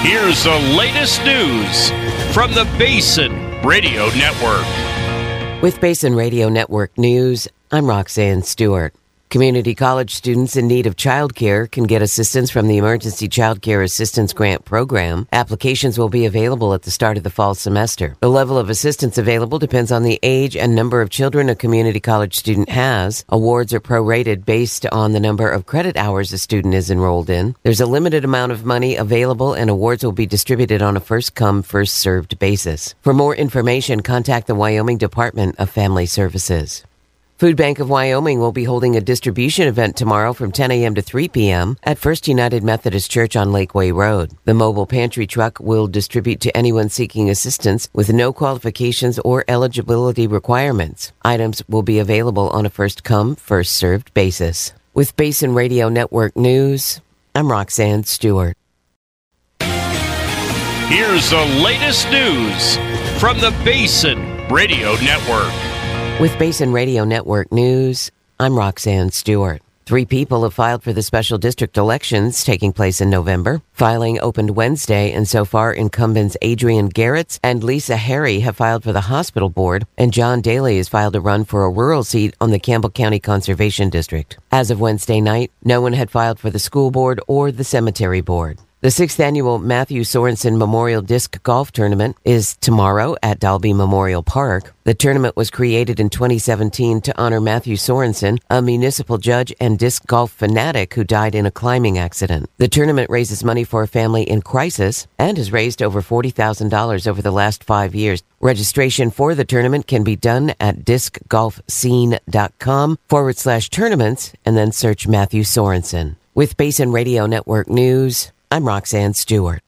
Here's the latest news from the Basin Radio Network. With Basin Radio Network News, I'm Roxanne Stewart. Community college students in need of childcare can get assistance from the Emergency Child Care Assistance Grant Program. Applications will be available at the start of the fall semester. The level of assistance available depends on the age and number of children a community college student has. Awards are prorated based on the number of credit hours a student is enrolled in. There's a limited amount of money available, and awards will be distributed on a first-come, first-served basis. For more information, contact the Wyoming Department of Family Services. Food Bank of Wyoming will be holding a distribution event tomorrow from 10 a.m. to 3 p.m. at First United Methodist Church on Lakeway Road. The mobile pantry truck will distribute to anyone seeking assistance with no qualifications or eligibility requirements. Items will be available on a first-come, first-served basis. With Basin Radio Network News, I'm Roxanne Stewart. Here's the latest news from the Basin Radio Network. With Basin Radio Network News, I'm Roxanne Stewart. 3 people have filed for the special district elections taking place in November. Filing opened Wednesday, and so far incumbents Adrian Garretts and Lisa Harry have filed for the hospital board, and John Daly has filed a run for a rural seat on the Campbell County Conservation District. As of Wednesday night, no one had filed for the school board or the cemetery board. The 6th annual Matthew Sorensen Memorial Disc Golf Tournament is tomorrow at Dalby Memorial Park. The tournament was created in 2017 to honor Matthew Sorensen, a municipal judge and disc golf fanatic who died in a climbing accident. The tournament raises money for a family in crisis and has raised over $40,000 over the last 5 years. Registration for the tournament can be done at discgolfscene.com/tournaments and then search Matthew Sorensen. With Basin Radio Network News, I'm Roxanne Stewart.